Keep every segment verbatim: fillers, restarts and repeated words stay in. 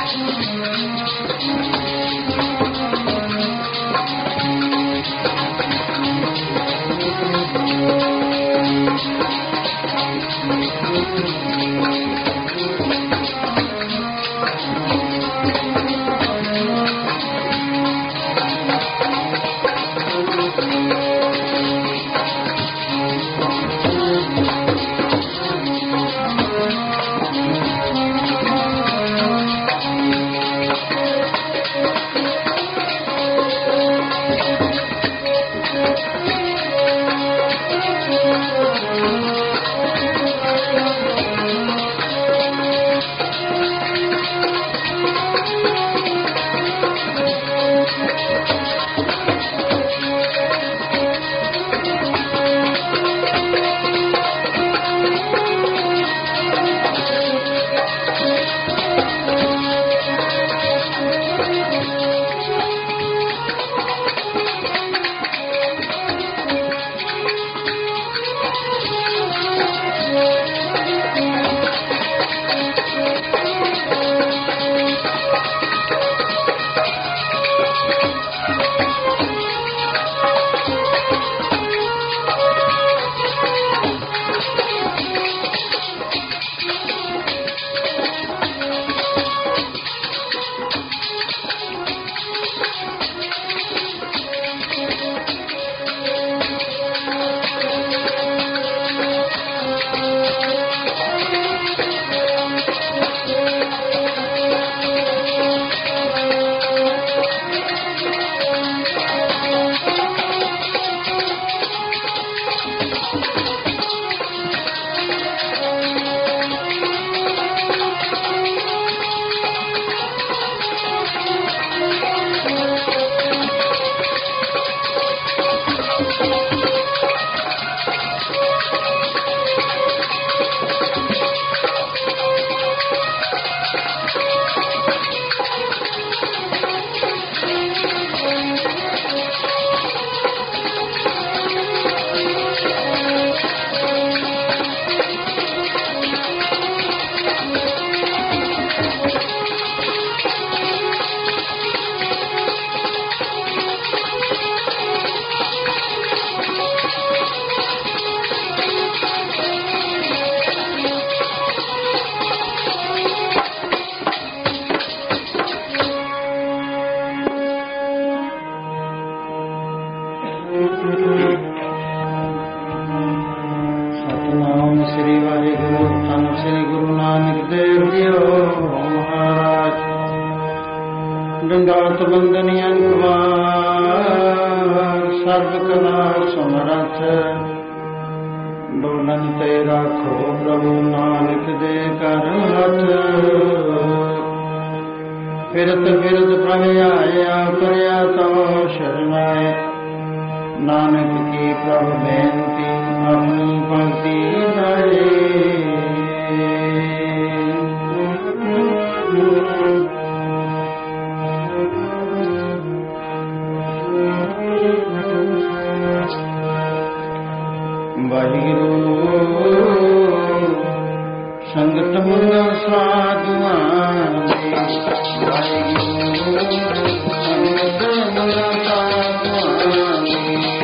ਡੰਡਾਤ ਬੰਦਨੀਆਂ ਕੁਮਾਰ ਸਰਬ ਕਲਾ ਸਮਰਥ ਡੋਲਨ ਤੇ ਰਾਖੋ ਪ੍ਰਭੂ ਨਾਨਕ ਦੇ ਕਰ ਹੱਥ ਫਿਰਤ ਫਿਰਤ ਪ੍ਰਭ ਆਇਆ ਕਰਿਆ ਤੋ ਸ਼ਰਨਾਏ ਨਾਨਕ ਕੀ ਪ੍ਰਭ ਬੇਨਤੀ ਆਪਣੀ ਭਗਤੀ ਜਾਏ ਵਾਹਿਗੁਰੂ ਸੰਗਤ ਮੰਗਲ ਸਾਧੂਆਂ ਦੀ ਵਾਹਿਗੁਰੂ ਸੰਗਤ ਮੰਗਲ ਸਾਧੂਆਂ ਦੀ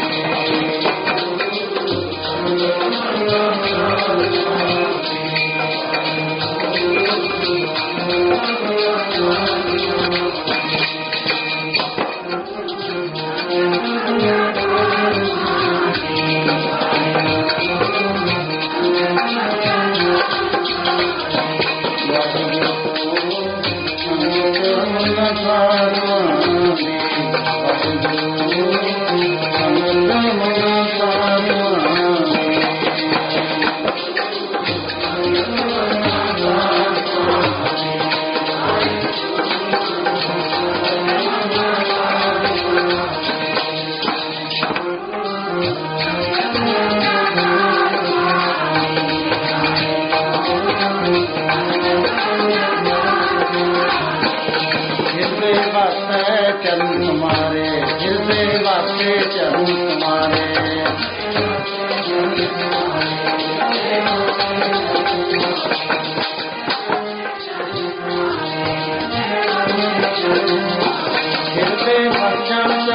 चरण तुम्हारे हृदय वासे चरण तुम्हारे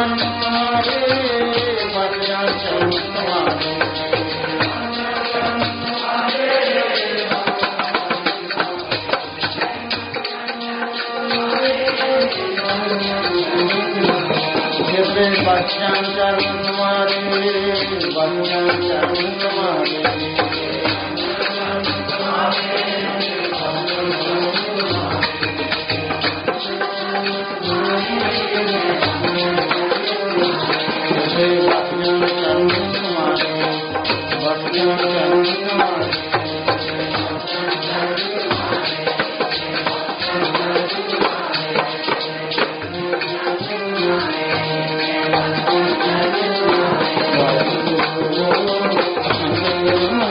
बच्चन चरण तुम्हारे बच्चन चरण तुम्हारे बच्चन चरण तुम्हारे बच्चन चरण तुम्हारे Oh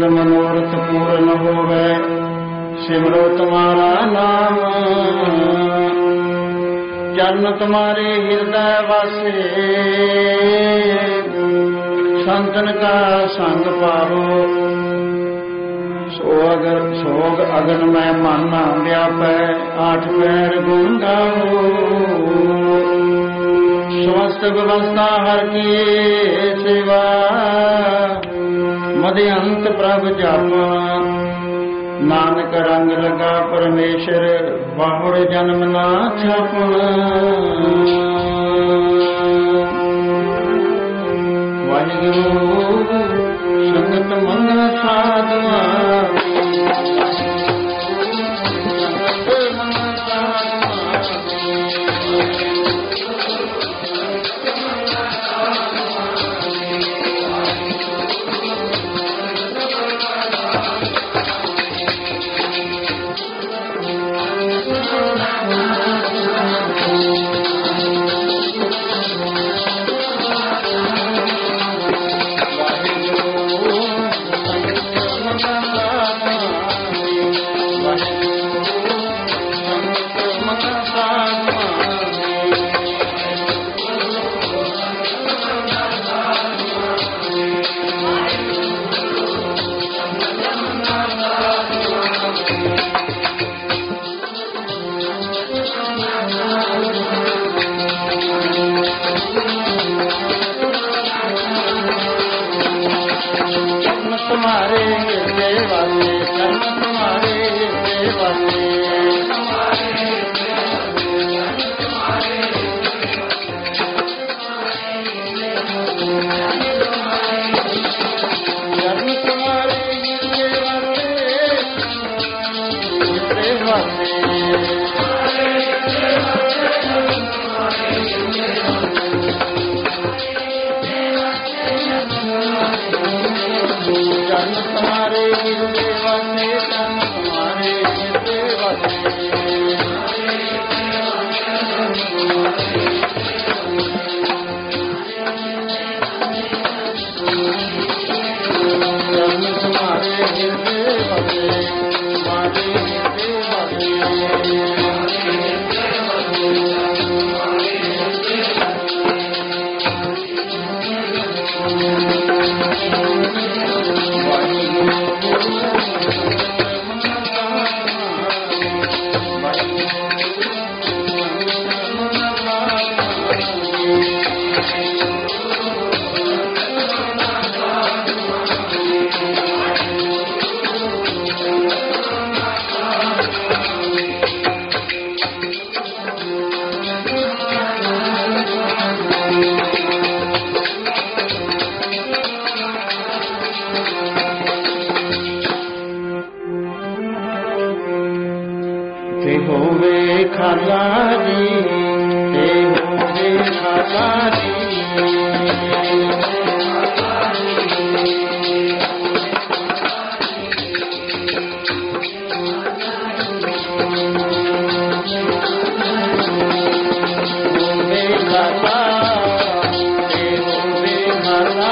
मनोरथ पूर्ण होवे, सिमरो तुम्हारा नाम। चरण तुम्हारे हृदय वासे, संतन का संग पावो। सो अगर सोग अगन में माना व्यापै, आठ पैर गुण गाओ। समस्त व्यवस्था हर की सेवा, मध्यंत प्रभ जापा। नानक रंग लगा परमेश्वर, बाहुड़ जन्म ना छापना। वाहिगुरु संगत मंगल साधुआ, तुम्हारे देवाले, चरण तुम्हारे देवाले। चरण तुम्हारे देवाले, चरण तुम्हारे देवाले, चरण तुम्हारे देवाले। चरण तुम्हारे देवाले, तुम्हारे देवाले। ते होवे खाला जी, ते होवे खाला जी। होवे खाला, ते होवे खाला।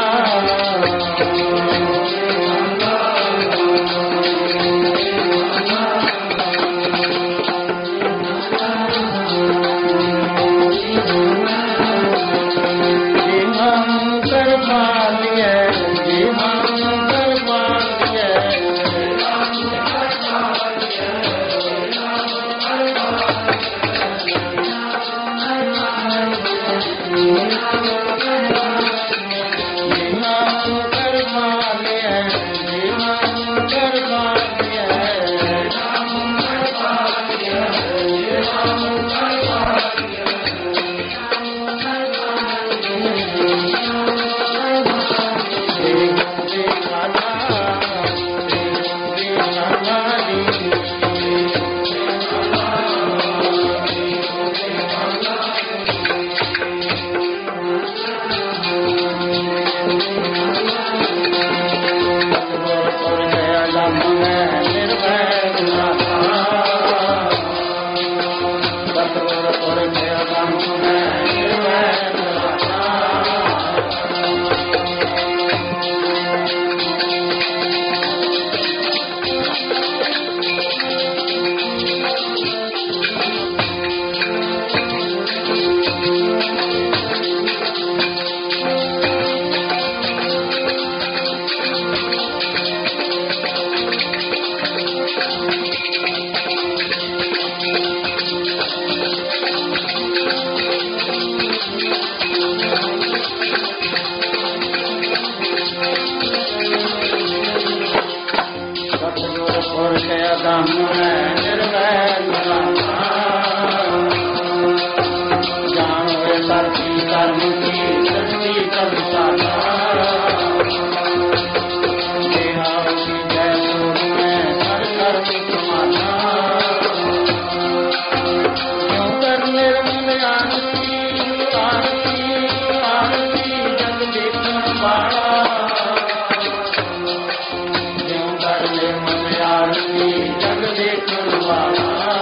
धर्म की सृष्टि कर साधा देहा की जय सोन में हर कर्म समाना क्यों कर निर्मल आरती आरती आरती जग देखन वाला क्यों कर निर्मल आरती जग देखन वाला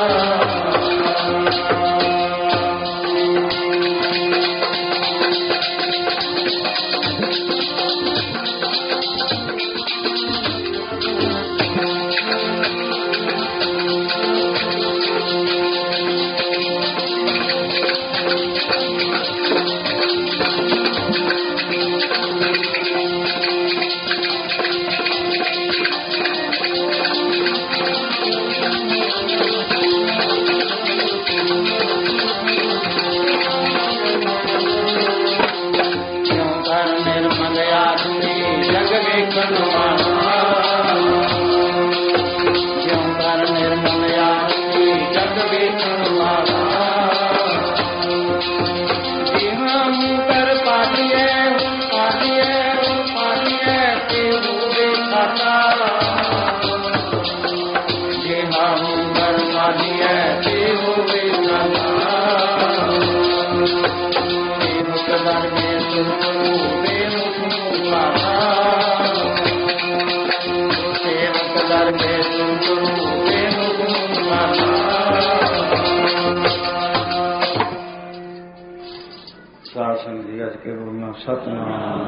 सतनाम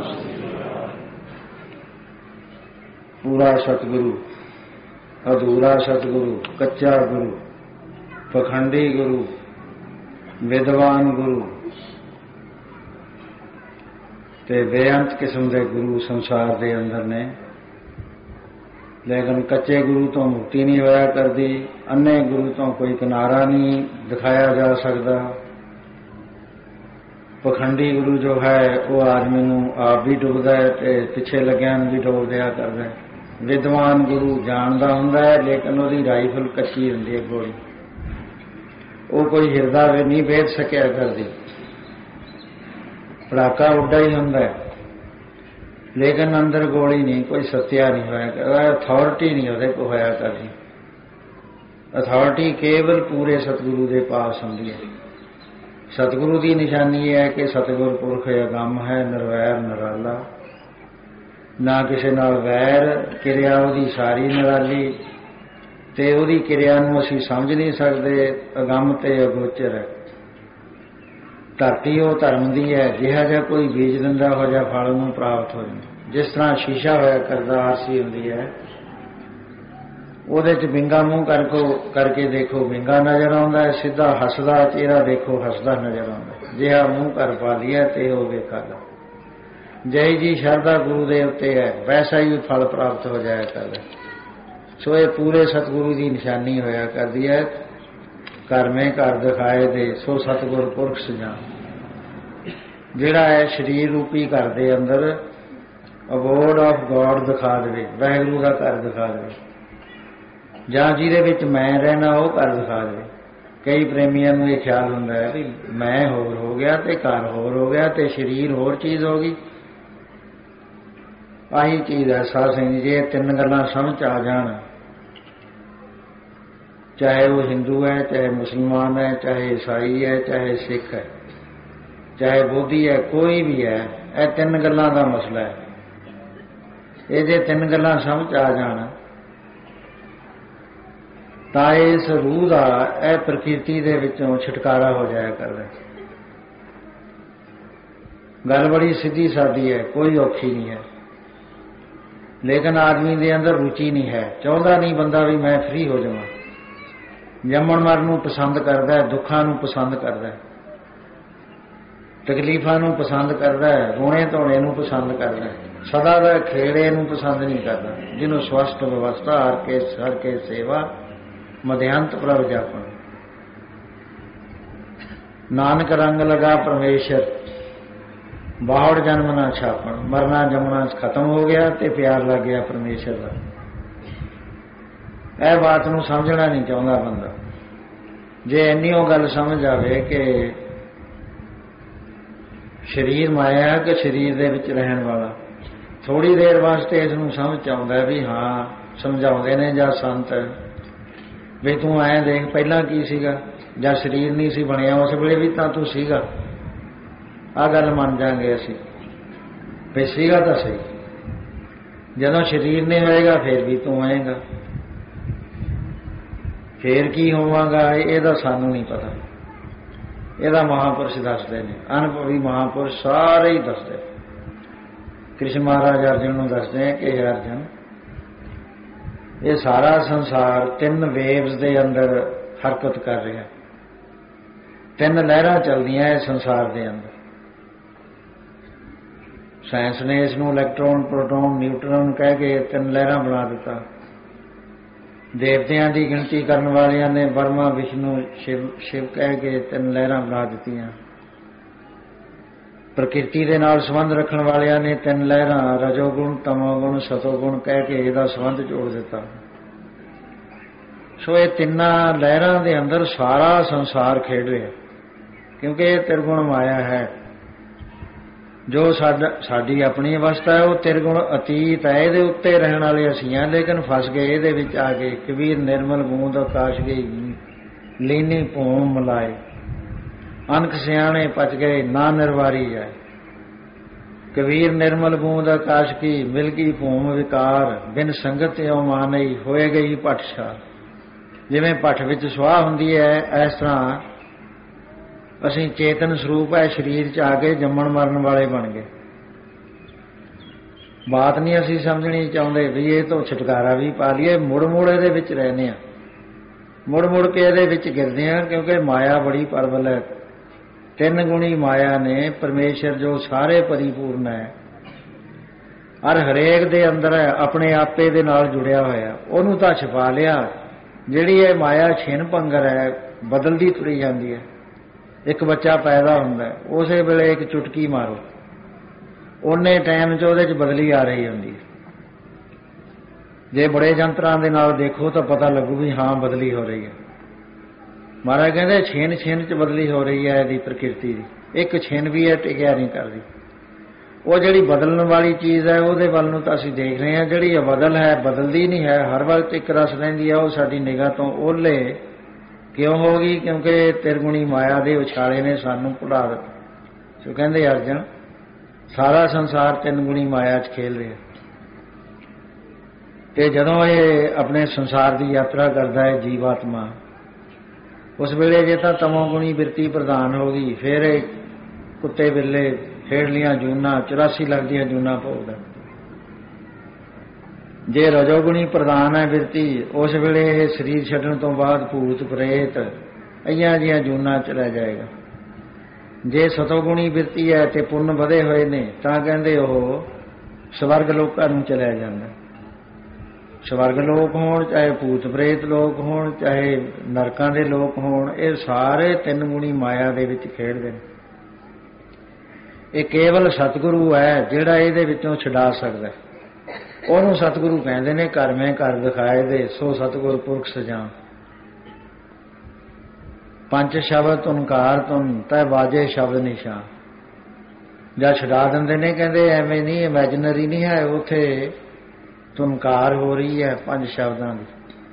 पूरा सतगुरु, अधूरा सतगुरु, कच्चा गुरु, पखंडी गुरु, विद्वान गुरु ते बेअंत किस्म के गुरु संसार के अंदर ने। लेकिन कच्चे गुरु तो मुक्ति नहीं होया करती, अन्ने गुरु तो कोई किनारा नहीं दिखाया जा सकता। पखंडी गुरु जो है वो आदमी नूं आप भी डुबदा है ते पिछे लग्या भी डोब दिया करदा है। विद्वान गुरु जानदा हुंदा है लेकिन उसकी राइफल कच्ची हुंदी है, गोली वो कोई हिरदा भी नहीं भेज सकिया करती, पड़ाका उड्डा ही हुंदा है लेकिन अंदर गोली नहीं, कोई सत्या नहीं होया करदा, अथॉरिटी नहीं उहदे को होया करदी। अथॉरिटी केवल पूरे सतगुरु के पास हुंदी है। सतगुरु की निशानी है कि सतगुर पुरख अगम है, निर्वैर निराला, ना किसी नाल वैर, किरिया उहदी सारी निराली ते उहदी किरिया नूं असीं समझ नहीं सकते, अगम ते अगोचर है। धरती वो धर्म दी है, जिहा जिहा कोई बीज दिंदा हो जा फल नूं प्राप्त हो जांदा। जिस तरह शीशा होया करदा आरसी हुंदी है, ਉਹਦੇ 'ਚ ਵਿੰਗਾ ਮੂੰਹ करको करके देखो विंगा नज़र आउंदा है, सीधा हसदा चेहरा देखो हसदा नज़र आउंदा है। जिहा मूँह कर पा लिया ते हो वेखागा। जय जी शरदा गुरु दे उत्ते है, वैसा ही फल प्राप्त हो जाया करदा। सो ये पूरे सतगुरु की निशानी होया करदी है। घर में घर दिखाए दे सो सतगुर पुरख सजान, जिहड़ा है शरीर रूपी घर दे अंदर अबोर्ड ऑफ गॉड दिखा देवे, वाहिगुरू का घर दिखा देवे, जां जिहदे विच मैं रहना वो घर दिखा दे। कई प्रेमियों को यह ख्याल होंदा है भी मैं होर हो गया ते घर होर हो गया ते शरीर होर चीज़ हो गई। आही चीज़ है साध संगत जी, जे तीन गल्लां समझ आ जाण, चाहे वो हिंदू है, चाहे मुसलमान है, चाहे ईसाई है, चाहे सिख है, चाहे बोधी है, कोई भी है, यह तीन गल्लां दा मसला है। ये जे तीन गल्लां समझ आ जाण ਤਾਂ इस रूह का यह प्रकृति के विचों छुटकारा हो जाया कर रहा। गल बड़ी सीधी सादी है, कोई औखी नहीं है, लेकिन आदमी के अंदर रुचि नहीं है। चाहता नहीं बंदा भी मैं फ्री हो जावां। जम्मण मरण नूं पसंद करता है, दुखों नूं पसंद करता है, तकलीफां नूं पसंद करता है, रोने धोने नूं पसंद करता है, सदा दा खेड़े नूं पसंद नहीं करता। जिन्हों स्वस्थ व्यवस्था हर के हर के सेवा मध्यांत प्रभ जापन, नानक रंग लगा परमेश्वर, बाहड़ जन्म ना छापन, मरना जमना खत्म हो गया ते प्यार लग गया परमेश्वर का। यह बात नूं समझना नहीं चाहता बंदा। जे इन्नी वो गल समझ आवे कि शरीर माया कि शरीर दे विच रहन वाला। थोड़ी देर वास्ते इसनूं समझ आउंदा भी हाँ समझाउंदे ने जां संत भी तूं ऐ देख पहलां की सीगा, जां शरीर नहीं सी बनिया उस वेले भी तां तूं सीगा। आ गल मन जांगे असीं भी सीगा तां सही, जदों शरीर नहीं होएगा फिर भी तूं आएगा, फिर की होवांगा इहदा सानूं नहीं पता। इहदा महापुरुष दसदे ने, अनुभवी महापुरुष सारे ही दसदे। कृष्ण महाराज अर्जन नूं दसदे हैं कि अर्जन ये सारा संसार तीन वेव्स दे अंदर हरकत कर रहा, तीन लहरां चलदियां है संसार दे अंदर। साइंस ने इसनूं इलैक्ट्रॉन प्रोटॉन न्यूट्रॉन कह के तीन लहरां बना दिता। देवतियां की गिनती करने वालियां ने ब्रह्मा विष्णु शिव शिव कह के तीन लहरां बना दित्तियां। प्रकृति के नाल संबंध रखने वालियां ने तीन लहरां रजोगुण तमोगुण सतोगुण कह के इहदा संबंध जोड़ दिता। सो ये तिन्ना लहरां दे अंदर सारा संसार खेड रहा, क्योंकि ये त्रिगुण माया है। जो साडा साडी अपनी अवस्था है वो त्रिगुण अतीत है, ये उत्ते रहने वाले असीं हैं, लेकिन फस गए ये विच आ गए। कबीर निर्मल बूंद आकाश गई लीनी भूम मिलाए, अनक सियाणे पच गए ना निर्वारी जाए। कबीर निर्मल बूंद आकाश की मिल गई भूम विकार, बिन संगत यो मानई होए गई पटशार। जिवें पट विच सुआह हुंदी है इस तरह असीं चेतन स्वरूप है शरीर च आके जम्मण मरण वाले बन गए। बात नहीं असीं समझनी चाहुंदे भी ये तो छुटकारा भी पा लईए, मुड़ मुड़ इहदे विच रहने आ, मुड़ मुड़ के इहदे विच गिरदे आ, क्योंकि माया बड़ी प्रबल है। तीन गुणी माया ने परमेश्वर जो सारे परिपूर्ण है और हरेक दे अंदर है, अपने आपे दे नाल जुड़िया होया, उहनूं तां छुपा लिया। जिहड़ी ये माया छिन पंगर है बदलदी तुरी जांदी है। एक बच्चा पैदा हुंदा है, उस वेले एक चुटकी मारो उन्ने टाइम च उहदे च बदली आ रही हुंदी है। जे बड़े यंत्रां दे नाल देखो तो पता लगू भी हाँ बदली हो रही है। महाराज कहते छिन छिन च बदली हो रही है इहदी प्रकृति दी, एक छिन भी है टिकिया नहीं करदी। वो जिहड़ी बदलण वाली चीज़ है उहदे वल नूं तां असीं देख रहे हैं, जिहड़ी बदल है बदलदी नहीं है, हर वक्त एक रस रहिंदी है। वो साडी निगाह तो ओहले क्यों होगी? क्योंकि त्रिगुणी माया दे उछाले ने सानू भुला दिता। सो कहंदे अर्जन सारा संसार तीन गुणी माया च खेल रहा। ते जदों ये अपने संसार की यात्रा करता है जीवात्मा, उस वेले जे तां तमोगुणी बिरती प्रधान हो गई, फिर कुत्ते बिल्ले हेड़लियां जूना चौरासी लाख दियां जूना भोगदा। जे रजोगुणी प्रधान है बिरती, उस वेले शरीर छड्डण तो बाद भूत प्रेत अइयां जिहां जूना चला जाएगा। जे सतोगुणी बिरती है तो पुण्य वधे हुए ने तां कहंदे ओह स्वर्ग लोकां नूं चलिया जांदा। स्वर्ग लोक होण चाहे भूत प्रेत लोक होण चाहे नरकां दे लोक होण, ये सारे तीन गुणी माया दे विच खेडदे ने। ये केवल सतगुरु है जिहड़ा इहदे विचों छुड़ा सकदा है। ਉਹਨੂੰ सतगुरु कहते हैं घर में घर दिखाए दे सो सतगुर पुरख सजान। पंच शब्द तुनकार तुन तै बाजे शब्द निशान। ਜਾਂ ਛਡਾ ਦਿੰਦੇ ਨੇ, ਕਹਿੰਦੇ ਐਵੇਂ नहीं इमेजिनरी नहीं है, ਉੱਥੇ तुनकार हो रही है पंज शब्दों की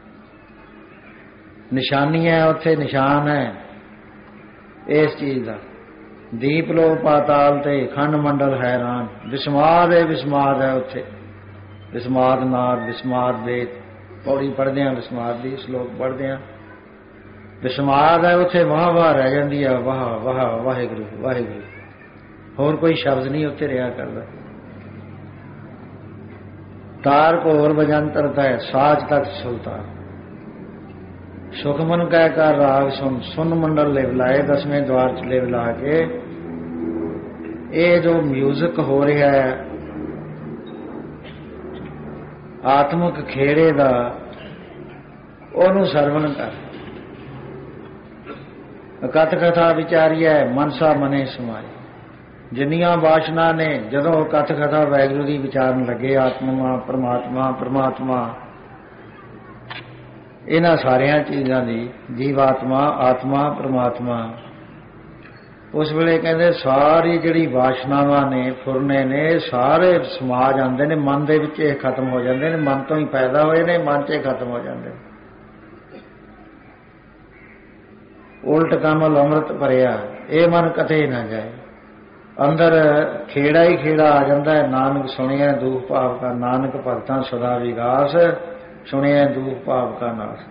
निशानी है, ਉੱਥੇ निशान है इस चीज़ का। दीप लो पाताल ते खंड मंडल हैरान, विस्माद है विस्माद है ਉੱਥੇ विस्माद नाद विस्माद वेद पौड़ी पढ़ते हैं, विस्माद की श्लोक पढ़ते हैं। विस्माद है उत्थे वाह वाह रह जाती है, वाह वाह वाहिगुरू वाहिगुरू, होर कोई शब्द नहीं उत्थे रहा करता। तार घोर बजंतर तय साज तक सुल्तान, सुखमन कह कर राग सुन सुन मंडल ले बुलाए, दसवें द्वार च ले बुला के ये जो म्यूजिक हो रहा है आत्मक खेड़े का, ओनू सरवण कर। कथ कथा विचारिया मनसा मने समाए, जिन्नियां वासना ने जदों कथ कथा वैगुरू की विचारन लगे, आत्मा परमात्मा परमात्मा इन्हां सारियां चीज़ां दी जीवात्मा आत्मा परमात्मा उस वेले कहते सारी जिहड़ी वासनावां ने फुरने ने सारे समा जाते हैं मन दे विच खत्म हो जाते हैं। मन तो ही पैदा होए ने मन च खत्म हो जाते हैं। उल्ट कमल अमृत भरिया ये मन कते ना जाए। अंदर खेड़ा ही खेड़ा आ जाता है। नानक सुनिया दुख भाव का नानक भगतां सदा विगास सुनिया दुख भाव का नाश।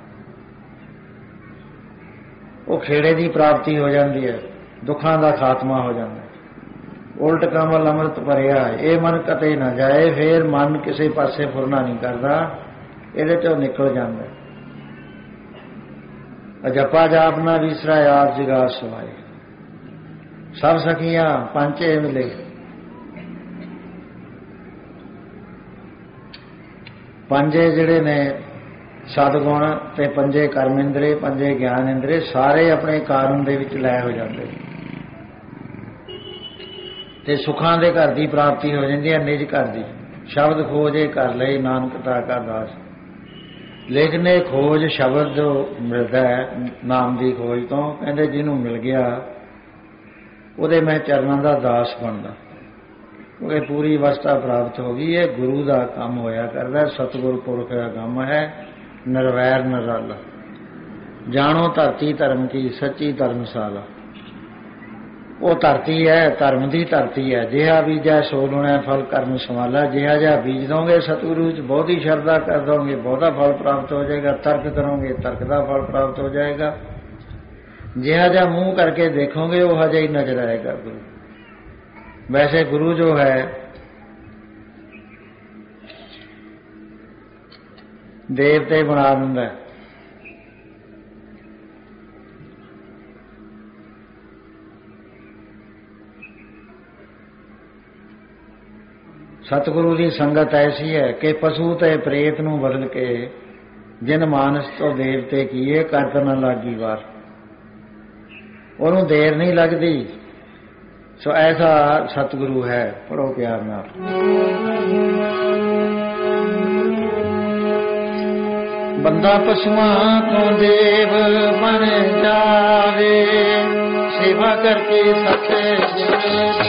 वो खेड़े की प्राप्ति हो जाती है दुखों का खात्मा हो जाता है। उल्ट कमल अमृत भरिया ये मन कते ना जाए। फिर मन किसी पासे फुरना नहीं करता ये चो निकल जाता। जपा जाप ना विसरा आप जगा सवाए सब सखियां पंचे मिले। पंजे जिहड़े ने सदगुण ते पंजे कर्म इंद्रे पंजे ज्ञान इंद्रे सारे अपने कारण दे विच लै हो जाते ते सुखां दे घर की प्राप्ति हो जाती है। निज घर की शब्द खोजे कर लई नानक ताका दास। लेकिन ये खोज शब्द जो मिलता है नाम की खोज तो कहते जिन्हों मिल गया उहदे मैं चरणों का दास बनदा क्योंकि पूरी अवस्था प्राप्त हो गई। ये गुरु का काम होया करदा। सतगुर पुरख का काम है निर्वैर निराला। जानो धरती धर्म की सच्ची धर्मशाला। वो धरती है धर्म की धरती है। जिहा बीजा सो लुणा फल कर्म संभाला। जिहा जिहा बीज दोगे सतगुरु च बहुत ही श्रद्धा कर दोगे बहुता फल प्राप्त हो जाएगा। तर्क करोगे तर्क का फल प्राप्त हो जाएगा। जिहा जिहा मुंह करके देखोगे वो हजा ही नजर आएगा गुरु। वैसे गुरु जो है देवते बना दिंदा। सतगुरु की संगत ऐसी है कि पशु ते प्रेत नूं बदल के जिन मानस तो देवते किए करत न लागी वार। उन्होंने देर नहीं लगती। सो ऐसा सतगुरु है। पढ़ो प्यार नाल। बंदा पशुआं को देव बन जावे सेवा करके सत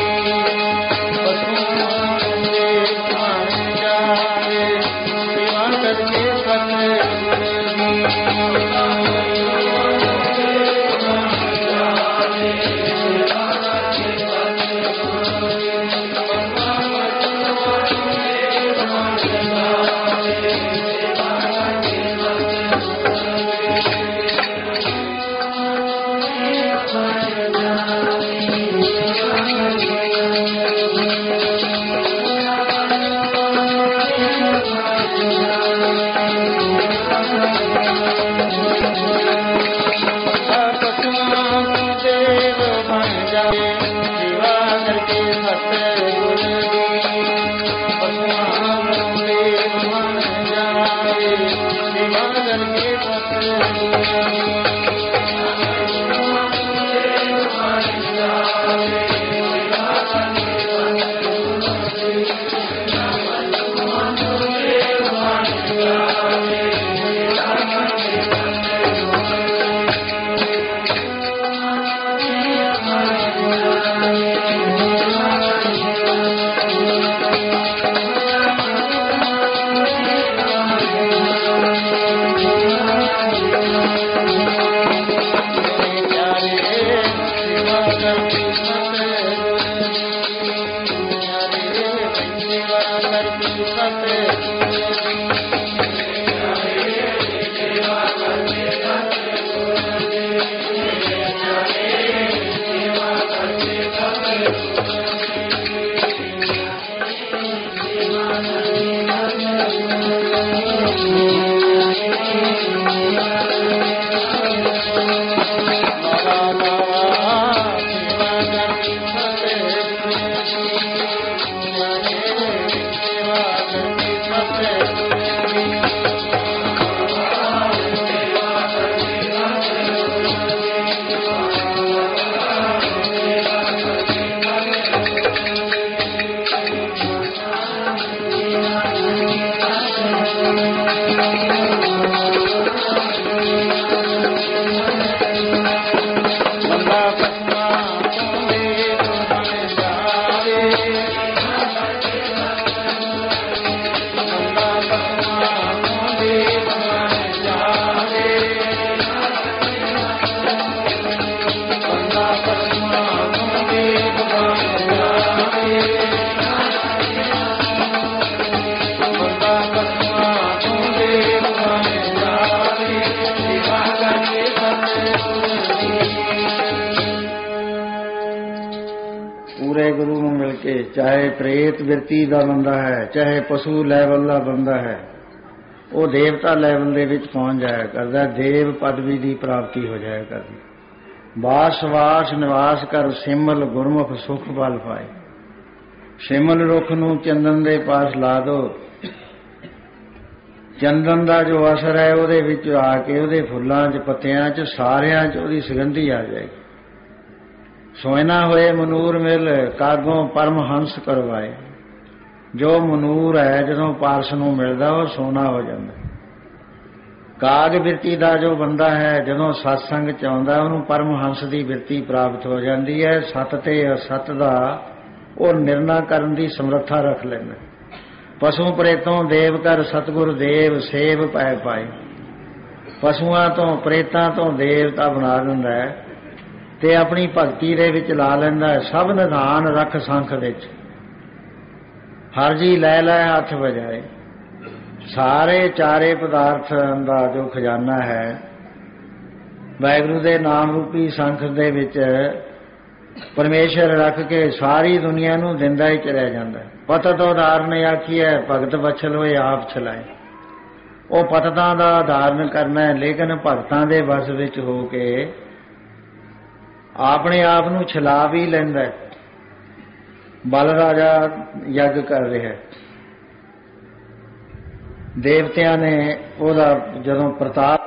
ਪੂਰੇ ਗੁਰੂ ਨੂੰ ਮਿਲ ਕੇ, ਚਾਹੇ ਪ੍ਰੇਤ ਬਿਰਤੀ ਦਾ ਬੰਦਾ ਹੈ, ਚਾਹੇ ਪਸ਼ੂ ਲੈਵਲ ਦਾ ਬੰਦਾ ਹੈ, ਉਹ ਦੇਵਤਾ ਲੈਵਲ ਦੇ ਵਿੱਚ ਪਹੁੰਚ ਜਾਇਆ ਕਰਦਾ, ਦੇਵ ਪਦਵੀ ਦੀ ਪ੍ਰਾਪਤੀ ਹੋ ਜਾਇਆ ਕਰਦੀ। ਬਾਸ ਵਾਸ ਨਿਵਾਸ ਕਰ ਸਿਮਲ ਗੁਰਮੁਖ ਸੁਖ ਬਲ ਪਾਏ। ਸਿਮਲ ਰੁੱਖ ਨੂੰ ਚੰਦਨ ਦੇ ਪਾਸ ਲਾ ਦੋ, ਚੰਦਨ ਦਾ ਜੋ ਅਸਰ ਹੈ ਉਹਦੇ ਵਿੱਚ ਆ ਕੇ ਉਹਦੇ ਫੁੱਲਾਂ 'ਚ ਪੱਤਿਆਂ 'ਚ ਸਾਰਿਆਂ 'ਚ ਉਹਦੀ ਸੁਗੰਧੀ ਆ ਜਾਏਗੀ। ਸੋਇਨਾ ਹੋਏ ਮਨੂਰ ਮਿਲ ਕਾਗੋਂ ਪਰਮਹੰਸ ਕਰਵਾਏ। ਜੋ ਮਨੂਰ ਹੈ ਜਦੋਂ ਪਾਰਸ ਨੂੰ ਮਿਲਦਾ ਉਹ ਸੋਨਾ ਹੋ ਜਾਂਦਾ। ਕਾਗ ਬਿਰਤੀ ਦਾ ਜੋ ਬੰਦਾ ਹੈ ਜਦੋਂ ਸਤਸੰਗ 'ਚ ਆਉਂਦਾ ਉਹਨੂੰ ਪਰਮਹੰਸ ਦੀ ਬਿਰਤੀ ਪ੍ਰਾਪਤ ਹੋ ਜਾਂਦੀ ਹੈ। ਸਤ ਤੇ ਅਸਤ ਦਾ ਉਹ ਨਿਰਣਾ ਕਰਨ ਦੀ ਸਮਰੱਥਾ ਰੱਖ ਲੈਂਦਾ। ਪਸ਼ੂ ਪ੍ਰੇਤੋਂ ਦੇਵ ਕਰ ਸਤਿਗੁਰ ਦੇਵ ਸੇਵ ਪੈ ਪਾਏ। ਪਸ਼ੂਆਂ ਤੋਂ ਪ੍ਰੇਤਾਂ ਤੋਂ ਦੇਵਤਾ ਬਣਾ ਦਿੰਦਾ ਹੈ ਤੇ ਆਪਣੀ ਭਗਤੀ ਦੇ ਵਿੱਚ ਲਾ ਲੈਂਦਾ ਹੈ। ਸਭ ਨਿਧਾਨ ਰੱਖ ਸੰਖ ਵਿੱਚ, ਹਰ ਜੀ ਲੈ ਲੈ ਹੱਥ ਵਜਾਏ। ਸਾਰੇ ਚਾਰੇ ਪਦਾਰਥਾਂ ਦਾ ਜੋ ਖਜ਼ਾਨਾ ਹੈ ਵਾਹਿਗੁਰੂ ਦੇ ਨਾਮ ਰੂਪੀ ਸੰਖ ਦੇ ਵਿੱਚ ਪਰਮੇਸ਼ਰ ਰੱਖ ਕੇ ਸਾਰੀ ਦੁਨੀਆ ਨੂੰ ਦਿੰਦਾ ਹੀ ਚਲਿਆ ਜਾਂਦਾ। ਪਤਤ ਉਦਾਹਰਨ ਆਖੀਐ ਭਗਤ ਬਛਲ ਹੋਏ ਆਪ ਚਲਾਏ। ਉਹ ਪਤਤਾਂ ਦਾ ਉਦਾਹਰਨ ਕਰਨਾ ਹੈ ਲੇਕਿਨ ਭਗਤਾਂ ਦੇ ਵਸ ਵਿੱਚ ਹੋ ਕੇ ਆਪਣੇ ਆਪ ਨੂੰ ਛਲਾ ਵੀ ਲੈਂਦਾ। ਬਲ ਰਾਜਾ ਯੱਗ ਕਰ ਰਿਹਾ, ਦੇਵਤਿਆਂ ਨੇ ਉਹਦਾ ਜਦੋਂ ਪ੍ਰਤਾਪ